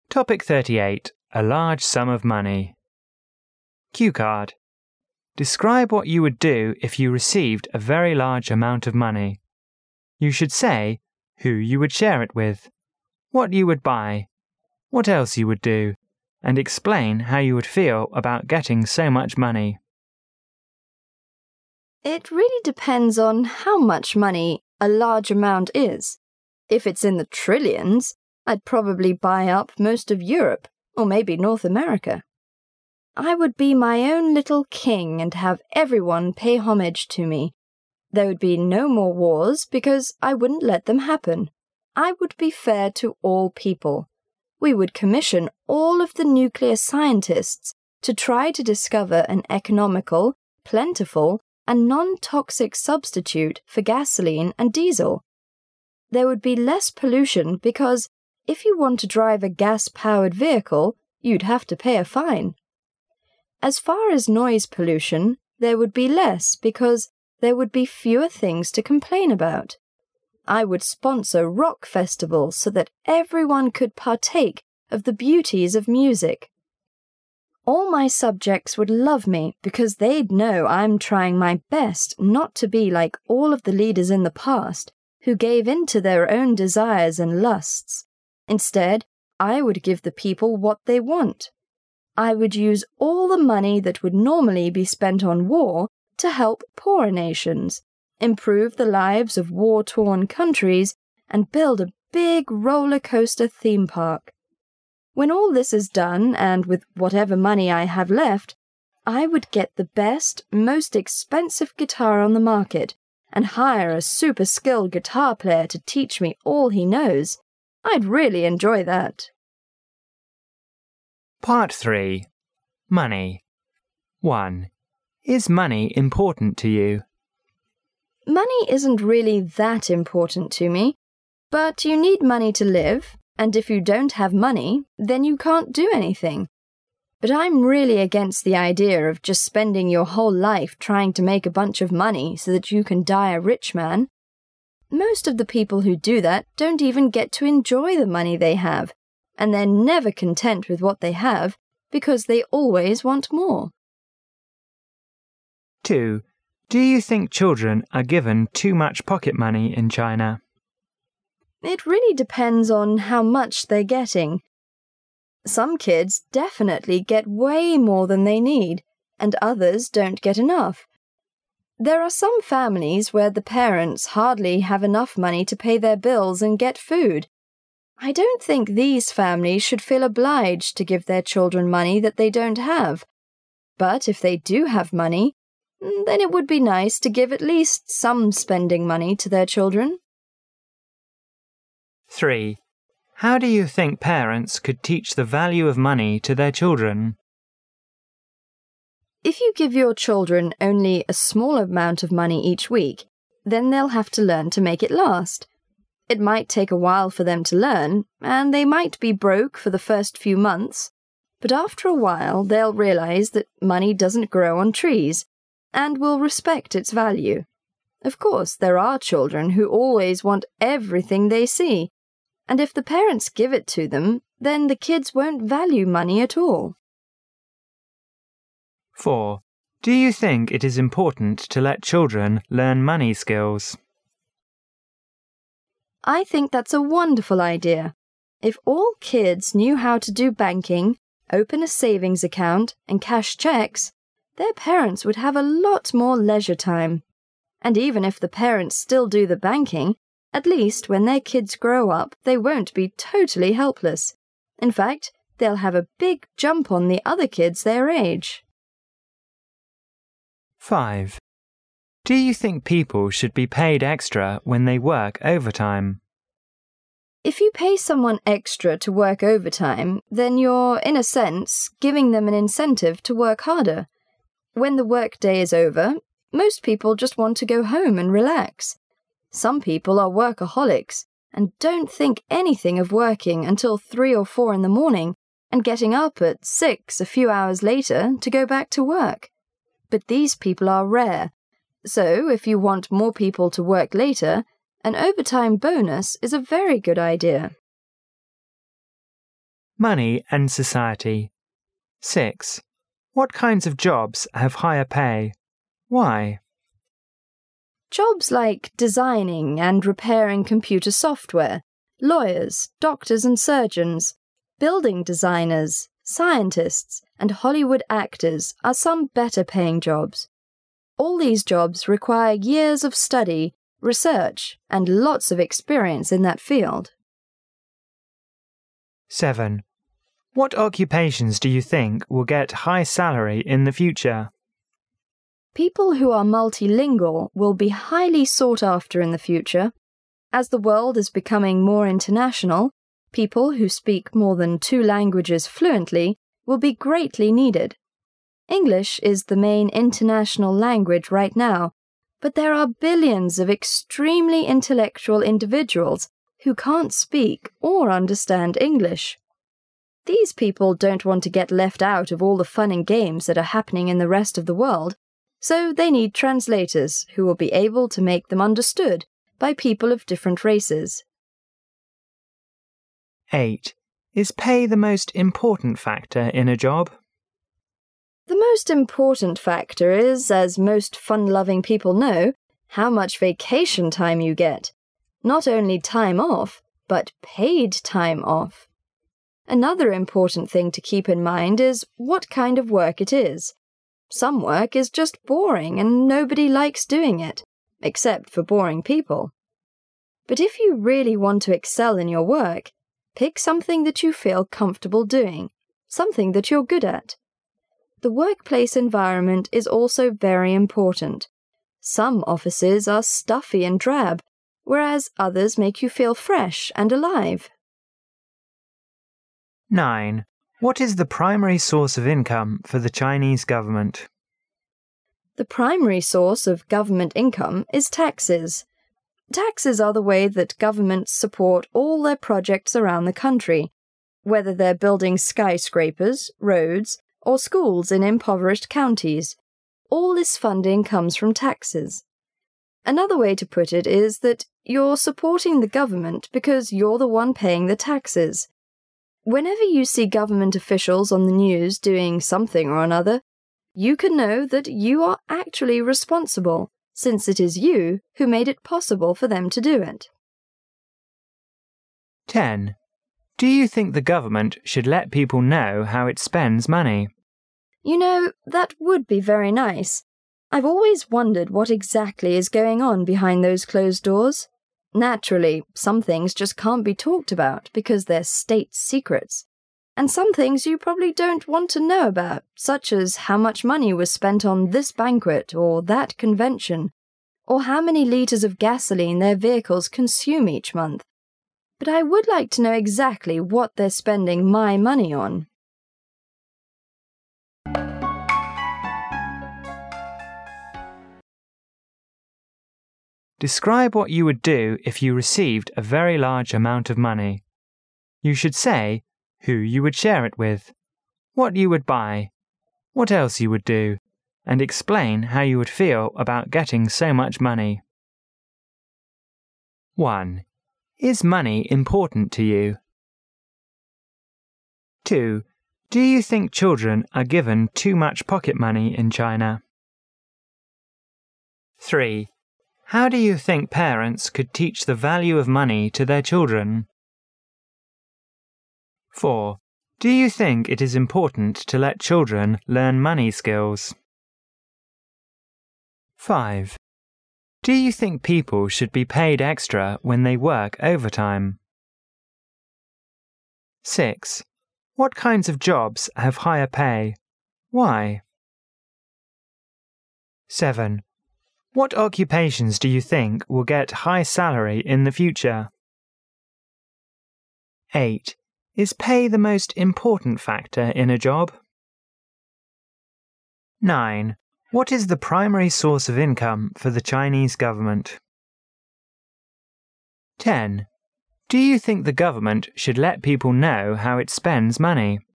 Topic 38. A large sum of money. Cue card. Describe what you would do if you received a very large amount of money. You should say who you would share it with, what you would buy, what else you would do, and explain how you would feel about getting so much money. It really depends on how much money a large amount is. If it's in the trillions, I'd probably buy up most of Europe, or maybe North America. I would be my own little king and have everyone pay homage to me. There would be no more wars because I wouldn't let them happen. I would be fair to all people. We would commission all of the nuclear scientists to try to discover an economical, plentiful, and non-toxic substitute for gasoline and diesel. There would be less pollution because if you want to drive a gas-powered vehicle, you'd have to pay a fine. As far as noise pollution, there would be less because there would be fewer things to complain about. I would sponsor rock festivals so that everyone could partake of the beauties of music. All my subjects would love me because they'd know I'm trying my best not to be like all of the leaders in the past who gave in to their own desires and lusts. Instead, I would give the people what they want. I would use all the money that would normally be spent on war to help poorer nations, improve the lives of war-torn countries, and build a big roller coaster theme park. When all this is done, and with whatever money I have left, I would get the best, most expensive guitar on the market and hire a super skilled guitar player to teach me all he knows. I'd really enjoy that. Part 3. Money. 1. Is money important to you? Money isn't really that important to me, but you need money to live, and if you don't have money, then you can't do anything. But I'm really against the idea of just spending your whole life trying to make a bunch of money so that you can die a rich man. Most of the people who do that don't even get to enjoy the money they have, and they're never content with what they have because they always want more. 2. Do you think children are given too much pocket money in China? It really depends on how much they're getting. Some kids definitely get way more than they need, and others don't get enough. There are some families where the parents hardly have enough money to pay their bills and get food. I don't think these families should feel obliged to give their children money that they don't have. But if they do have money, then it would be nice to give at least some spending money to their children. 3. How do you think parents could teach the value of money to their children? If you give your children only a small amount of money each week, then they'll have to learn to make it last. It might take a while for them to learn, and they might be broke for the first few months, but after a while they'll realize that money doesn't grow on trees, and will respect its value. Of course, there are children who always want everything they see, and if the parents give it to them, then the kids won't value money at all. 4. Do you think it is important to let children learn money skills? I think that's a wonderful idea. If all kids knew how to do banking, open a savings account, and cash checks, their parents would have a lot more leisure time. And even if the parents still do the banking, at least when their kids grow up, they won't be totally helpless. In fact, they'll have a big jump on the other kids their age. 5. Do you think people should be paid extra when they work overtime? If you pay someone extra to work overtime, then you're, in a sense, giving them an incentive to work harder. When the workday is over, most people just want to go home and relax. Some people are workaholics and don't think anything of working until 3 or 4 in the morning and getting up at 6 a few hours later to go back to work. But these people are rare. So, if you want more people to work later, an overtime bonus is a very good idea. Money and society. 6. What kinds of jobs have higher pay? Why? Jobs like designing and repairing computer software, lawyers, doctors and surgeons, building designers, scientists, and Hollywood actors are some better paying jobs. All these jobs require years of study, research, and lots of experience in that field. 7. What occupations do you think will get high salary in the future? People who are multilingual will be highly sought after in the future. As the world is becoming more international, people who speak more than 2 languages fluently will be greatly needed. English is the main international language right now, but there are billions of extremely intellectual individuals who can't speak or understand English. These people don't want to get left out of all the fun and games that are happening in the rest of the world, so they need translators who will be able to make them understood by people of different races. 8. Is pay the most important factor in a job? The most important factor is, as most fun-loving people know, how much vacation time you get. Not only time off, but paid time off. Another important thing to keep in mind is what kind of work it is. Some work is just boring and nobody likes doing it, except for boring people. But if you really want to excel in your work, pick something that you feel comfortable doing, something that you're good at. The workplace environment is also very important. Some offices are stuffy and drab, whereas others make you feel fresh and alive. 9. What is the primary source of income for the Chinese government? The primary source of government income is taxes. Taxes are the way that governments support all their projects around the country, whether they're building skyscrapers, roads, or schools in impoverished counties. All this funding comes from taxes. Another way to put it is that you're supporting the government because you're the one paying the taxes. Whenever you see government officials on the news doing something or another, you can know that you are actually responsible, since it is you who made it possible for them to do it. 10. Do you think the government should let people know how it spends money? You know, that would be very nice. I've always wondered what exactly is going on behind those closed doors. Naturally, some things just can't be talked about because they're state secrets. And some things you probably don't want to know about, such as how much money was spent on this banquet or that convention, or how many liters of gasoline their vehicles consume each month. But I would like to know exactly what they're spending my money on. Describe what you would do if you received a very large amount of money. You should say who you would share it with, what you would buy, what else you would do, and explain how you would feel about getting so much money. 1. Is money important to you? 2. Do you think children are given too much pocket money in China? 3. How do you think parents could teach the value of money to their children? 4. Do you think it is important to let children learn money skills? 5. Do you think people should be paid extra when they work overtime? 6. What kinds of jobs have higher pay? Why? 7. What occupations do you think will get high salary in the future? 8. Is pay the most important factor in a job? 9. What is the primary source of income for the Chinese government? 10. Do you think the government should let people know how it spends money?